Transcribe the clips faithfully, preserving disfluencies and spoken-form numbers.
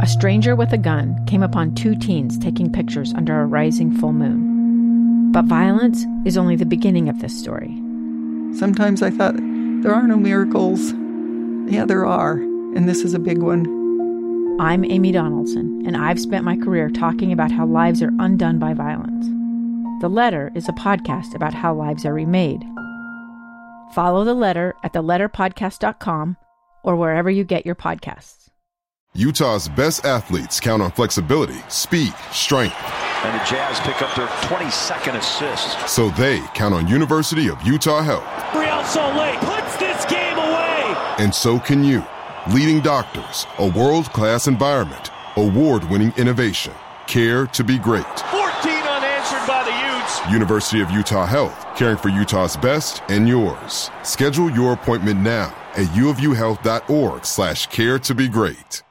a stranger with a gun came upon two teens taking pictures under a rising full moon. But violence is only the beginning of this story. Sometimes I thought, there are no miracles. Yeah, there are, and this is a big one. I'm Amy Donaldson, and I've spent my career talking about how lives are undone by violence. The Letter is a podcast about how lives are remade. Follow The Letter at the letter podcast dot com or wherever you get your podcasts. Utah's best athletes count on flexibility, speed, strength. And the Jazz pick up their twenty-second assist. So they count on University of Utah Health. Real Salt Lake puts this game away. And so can you. Leading doctors, a world-class environment, award-winning innovation, care to be great. fourteen unanswered by the Utes. University of Utah Health, caring for Utah's best and yours. Schedule your appointment now at uofuhealth.org slash care to be great.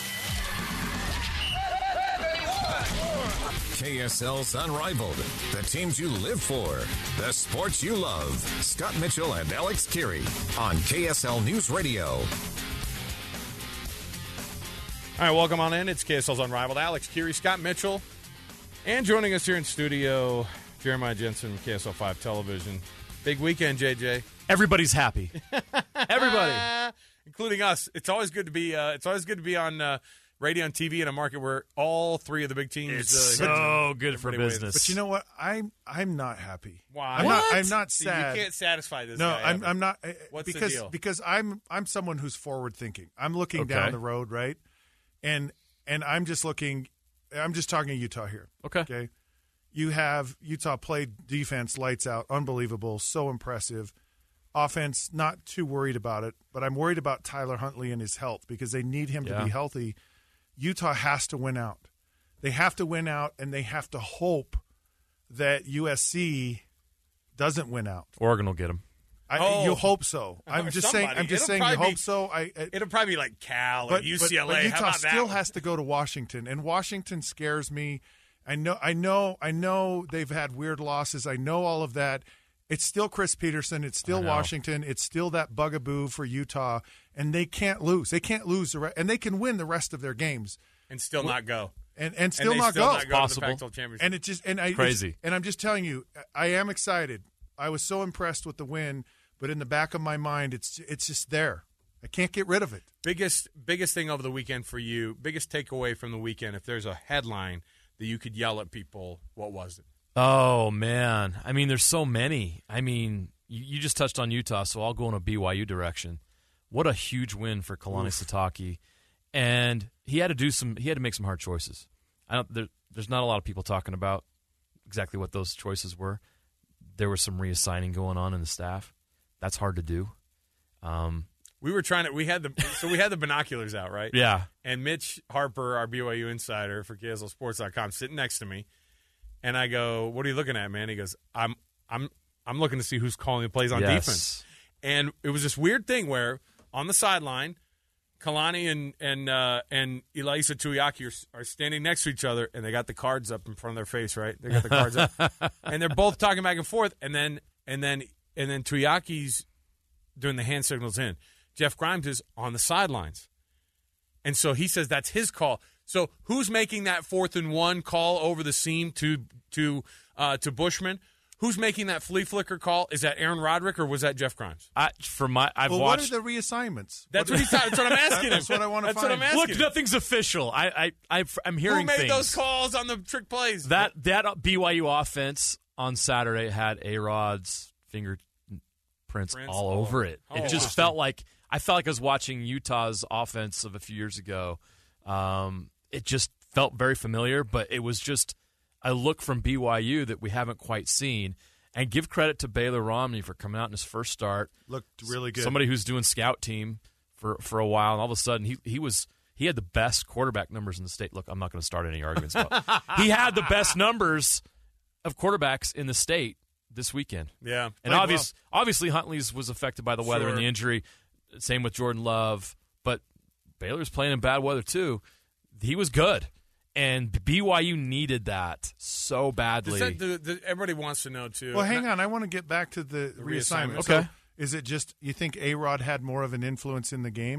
K S L's Unrivaled, the teams you live for, the sports you love. Scott Mitchell and Alex Kirry on K S L News Radio. All right, welcome on in. It's K S L's Unrivaled. Alex Kirry, Scott Mitchell, and joining us here in studio, Jeremiah Jensen, K S L five Television. Big weekend, J J. Everybody's happy. Everybody, including us. It's always good to be. Uh, it's always good to be on uh, radio and T V in a market where all three of the big teams. It's uh, so good for business. Wins. But you know what? I'm I'm not happy. Why? I'm what? not. I'm not sad. You can't satisfy this. No, guy I'm. ever. I'm not. What's because the deal? because I'm I'm someone who's forward thinking. I'm looking Okay. down the road, right? And and I'm just looking. I'm just talking Utah here. Okay. Okay. You have Utah played defense lights out, unbelievable, so impressive. Offense, not too worried about it, but I'm worried about Tyler Huntley and his health because they need him Yeah. to be healthy. Utah has to win out. They have to win out, and they have to hope that U S C doesn't win out. Oregon will get him. I, Oh. you hope so. I'm Or just somebody. saying. I'm just It'll saying. You probably hope be- so. I, I, It'll probably be like Cal or but, U C L A. But, but How Utah about that still one? has to go to Washington, and Washington scares me. I know. I know. I know they've had weird losses. I know all of that. It's still Chris Peterson. It's still Washington. It's still that bugaboo for Utah, and they can't lose. They can't lose the re- and they can win the rest of their games and still not go. and and still and they not still go. not go Possible. to the Pac twelve championship. And it just and I Crazy. it's- and I'm just telling you, I am excited. I was so impressed with the win, but in the back of my mind, it's it's just there. I can't get rid of it. biggest biggest thing over the weekend for you, biggest takeaway from the weekend, if there's a headline that you could yell at people, what was it? Oh, man. I mean, there's so many. I mean, you, you just touched on Utah, so I'll go in a B Y U direction. What a huge win for Kalani Sitake. And he had to do some. He had to make some hard choices. I don't. There, there's not a lot of people talking about exactly what those choices were. There was some reassigning going on in the staff. That's hard to do. Um, We were trying to. We had the so we had the binoculars out, right? yeah. And Mitch Harper, our B Y U insider for K S L Sports dot com, sitting next to me, and I go, "What are you looking at, man?" He goes, "I'm I'm I'm looking to see who's calling the plays on Yes. defense." And it was this weird thing where on the sideline, Kalani and and uh, and Ilaisa Tuiaki are, are standing next to each other, and they got the cards up in front of their face, right? They got the cards up, and they're both talking back and forth, and then and then and then Tuiaki's doing the hand signals in. Jeff Grimes is on the sidelines, and so he says that's his call. So who's making that fourth and one call over the seam to to uh, to Bushman? Who's making that flea flicker call? Is that Aaron Roderick or was that Jeff Grimes? I, for my, I've well, watched. what are the reassignments? That's what, he's, that's what I'm asking him. That's what I want to That's find. what I'm asking Look, him. nothing's official. I, I, I I'm hearing Who made things. those calls on the trick plays? That that B Y U offense on Saturday had A-Rod's fingerprints Prints all all over over. it. Oh, It just interesting. felt like I felt like I was watching Utah's offense of a few years ago. Um, it just felt very familiar, but it was just a look from B Y U that we haven't quite seen. And give credit to Baylor Romney for coming out in his first start. Looked really good. Somebody who's doing scout team for, for a while, and all of a sudden he he was he had the best quarterback numbers in the state. Look, I'm not going to start any arguments, but he had the best numbers of quarterbacks in the state this weekend. Yeah. And Played obvious, obviously Huntley's was affected by the weather and Sure. the injury. Same with Jordan Love. But Baylor's playing in bad weather too. He was good. And B Y U needed that so badly. Does that, the, the, everybody wants to know, too. Well, hang on. I want to get back to the, The reassignment. reassignment. So Okay. is it just you think A-Rod had more of an influence in the game?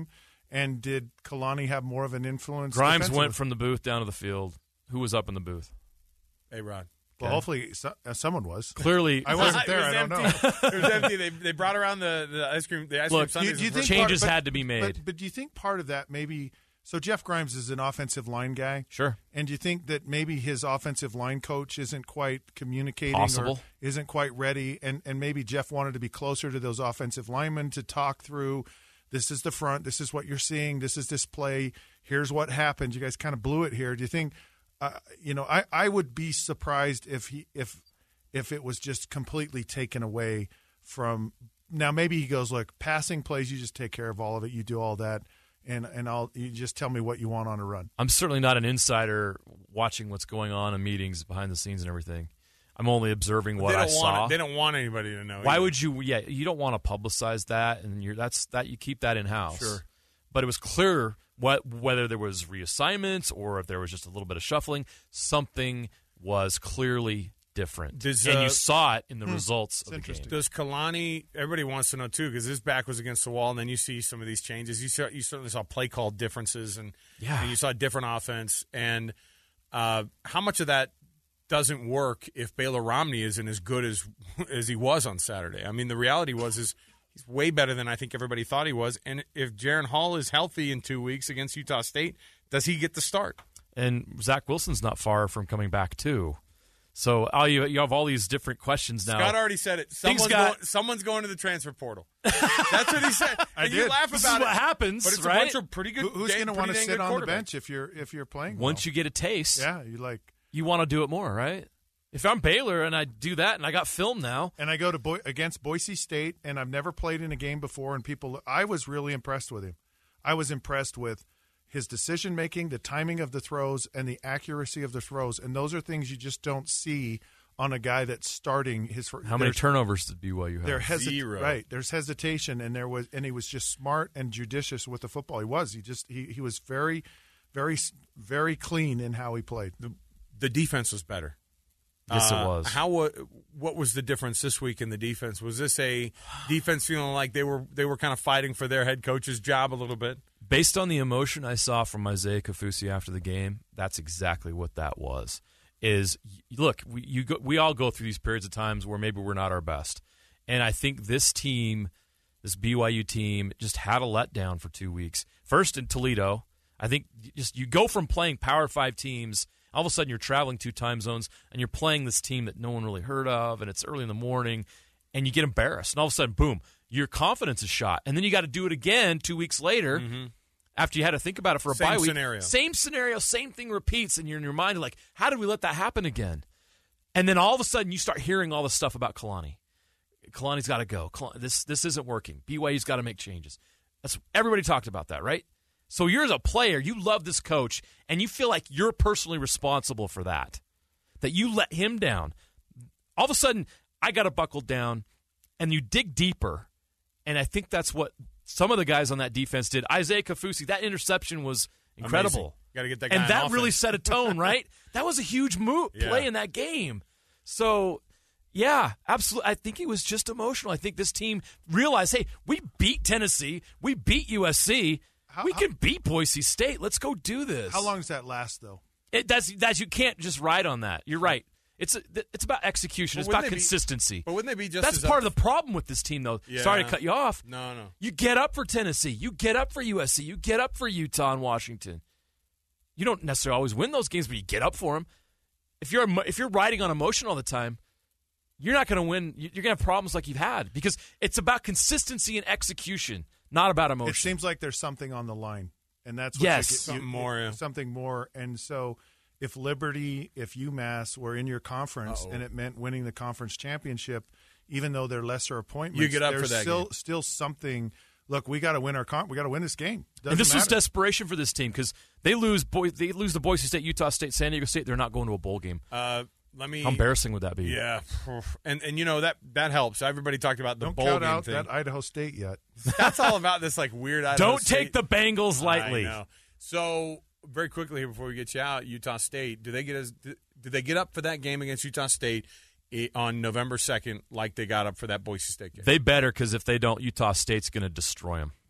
And did Kalani have more of an influence? Grimes went from the booth down to the field. Who was up in the booth? A-Rod. Well, Okay. hopefully so, uh, someone was. Clearly, I wasn't there. It was I don't empty. know. It was empty. They, they brought around the, the ice cream. The ice Look, cream Do sundaes. you, do you was think Changes part- but- had to be made. But, but do you think part of that maybe? So Jeff Grimes is an offensive line guy. Sure. And do you think that maybe his offensive line coach isn't quite communicating Possible. or isn't quite ready? And, and maybe Jeff wanted to be closer to those offensive linemen to talk through, this is the front, this is what you're seeing, this is this play, here's what happened. You guys kind of blew it here. Do you think, uh, you know, I, I would be surprised if he if if it was just completely taken away from – now maybe he goes, look, passing plays, you just take care of all of it, you do all that. And and I'll you just tell me what you want on a run. I'm certainly not an insider watching what's going on in meetings behind the scenes and everything. I'm only observing what they I don't saw. want it. They don't want anybody to know. Why either. would you? Yeah, you don't want to publicize that, and you're that's that you keep that in house. Sure. But it was clear what whether there was reassignments or if there was just a little bit of shuffling, something was clearly different, Does, and uh, you saw it in the hmm, results of the interesting. game. Does Kalani? Everybody wants to know too, because his back was against the wall, and then you see some of these changes. You saw, you certainly saw play call differences, and, Yeah. and you saw different offense. And uh, how much of that doesn't work if Baylor Romney isn't as good as as he was on Saturday? I mean, the reality was is he's way better than I think everybody thought he was. And if Jaron Hall is healthy in two weeks against Utah State, does he get the start? And Zach Wilson's not far from coming back too. So all you you have all these different questions now. Scott already said it. Someone's, got- going, someo's going to the transfer portal. That's what he said. I and you did. laugh This about is what it, happens, but it's right? a bunch of pretty good. Who, who's going to want to sit on the quarterbacks. bench if you're if you're playing? Once well? you get a taste, yeah, you like. you want to do it more, right? If I'm Baylor and I do that and I got film now, And I go to Bo- against Boise State, and I've never played in a game before. And people, I was really impressed with him. I was impressed with his decision making, the timing of the throws, and the accuracy of the throws. And those are things you just don't see on a guy that's starting his. how many turnovers did B Y U have? There hesit- Zero. Right, there's hesitation, and there was, and he was just smart and judicious with the football. He was. He just he he was very, very, very clean in how he played. The, the defense was better. Yes, Uh, it was. How what what was the difference this week in the defense? Was this a defense feeling like they were they were kind of fighting for their head coach's job a little bit? Based on the emotion I saw from Isaiah Kafusi after the game, that's exactly what that was. Is look, we you go, we all go through these periods of times where maybe we're not our best, and I think this team, this B Y U team, just had a letdown for two weeks. First in Toledo, I think just you go from playing Power Five teams. All of a sudden, you're traveling two time zones, and you're playing this team that no one really heard of, and it's early in the morning, and you get embarrassed. And all of a sudden, boom, your confidence is shot. And then you got to do it again two weeks later after you had to think about it for a Same bye week. scenario. Same scenario, same thing repeats, and you're in your mind like, how did we let that happen again? And then all of a sudden, you start hearing all this stuff about Kalani. Kalani's got to go. Kalani, this this isn't working. B Y U's got to make changes. That's everybody talked about that, right? So you're as a player, you love this coach, and you feel like you're personally responsible for that, that you let him down. All of a sudden, I got to buckle down, and you dig deeper, and I think that's what some of the guys on that defense did. Isaiah Kafusi, that interception was incredible. Got to get that guy And on that offense. really set a tone, right? That was a huge move Yeah. play in that game. So, yeah, absolutely. I think it was just emotional. I think this team realized, hey, we beat Tennessee. We beat U S C. How- we how- can beat Boise State. Let's go do this. How long does that last, though? It, that's, that's, you can't just ride on that. You're right. It's a, it's about execution. But It's wouldn't about they be- consistency. But wouldn't they be just That's as part up- of the problem with this team, though. Yeah. Sorry to cut you off. No, no. You get up for Tennessee. You get up for U S C. You get up for Utah and Washington. You don't necessarily always win those games, but you get up for them. If you're emo- if you're riding on emotion all the time, you're not going to win. You're going to have problems like you've had because it's about consistency and execution, not about emotion. It seems like there's something on the line, and that's what Yes. you get- Something you- more, yeah. something more. And so, if Liberty, if UMass were in your conference, Uh-oh. and it meant winning the conference championship, even though they're lesser appointments, You get up there's for that still game. still something. Look, we got to win our con- we got to win this game. Doesn't and this was matter. desperation for this team because they lose. Boy, they lose to Boise State, Utah State, San Diego State. They're not going to a bowl game. Uh, let me. How embarrassing would that be? Yeah, and and you know that that helps. Everybody talked about the Don't bowl count game out thing. that Idaho State yet. That's all about this like weird. Idaho Don't take State- the Bengals lightly. I know. So very quickly here before we get you out, Utah State. Do they get as? Do they get up for that game against Utah State i- on November second, like they got up for that Boise State game? They better because if they don't, Utah State's going to destroy them.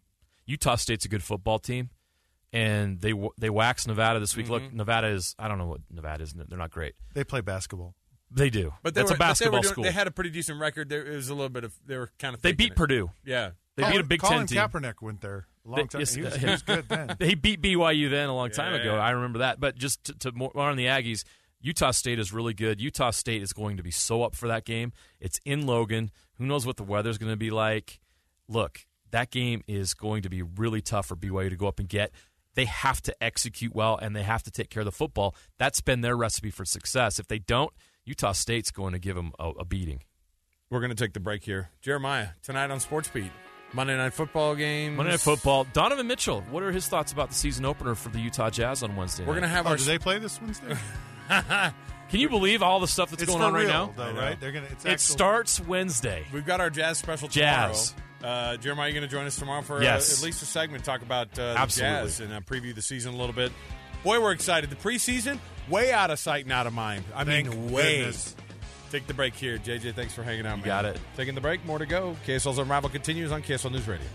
Utah State's a good football team, and they they waxed Nevada this week. Mm-hmm. Look, Nevada is – I don't know what Nevada is. They're not great. They play basketball. They do. But they That's were, a basketball but they were doing, school. They had a pretty decent record. There, it was a little bit of – they were kind of They faking beat it. Purdue. Yeah. They Colin, beat a Big Colin Ten team. Kaepernick went there a long They- time. yes, He was, he was good then. They beat B Y U then a long time Yeah. ago. I remember that. But just to, to more on the Aggies, Utah State is really good. Utah State is going to be so up for that game. It's in Logan. Who knows what the weather's going to be like? Look, that game is going to be really tough for B Y U to go up and get. They have to execute well, and they have to take care of the football. That's been their recipe for success. If they don't, Utah State's going to give them a, a beating. We're going to take the break here. Jeremiah, tonight on Sports Beat, Monday Night Football game. Monday Night Football. Donovan Mitchell, what are his thoughts about the season opener for the Utah Jazz on Wednesday We're night? going to have Oh, our do they play this Wednesday? Can you believe all the stuff that's it's going for on right real, now? though, right? They're gonna. It's It actual- starts Wednesday. We've got our Jazz special Jazz. tomorrow. Uh, Jeremiah, you going to join us tomorrow for Yes. uh, at least a segment, talk about uh, the Absolutely. Jazz and uh, preview the season a little bit. Boy, we're excited. The preseason, way out of sight and out of mind. I Thank mean, way. goodness. Take the break here. J J, thanks for hanging out, man. got it. Taking the break. More to go. K S L's Unravel continues on K S L News Radio.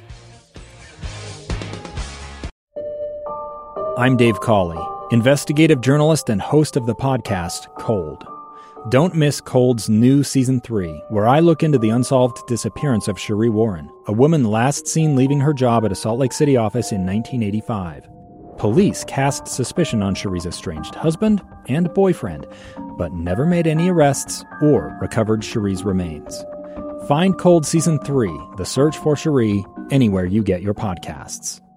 I'm Dave Cawley, investigative journalist and host of the podcast Cold. Don't miss Cold's new Season three, where I look into the unsolved disappearance of Cherie Warren, a woman last seen leaving her job at a Salt Lake City office in nineteen eighty-five. Police cast suspicion on Cherie's estranged husband and boyfriend, but never made any arrests or recovered Cherie's remains. Find Cold Season three, The Search for Cherie, anywhere you get your podcasts.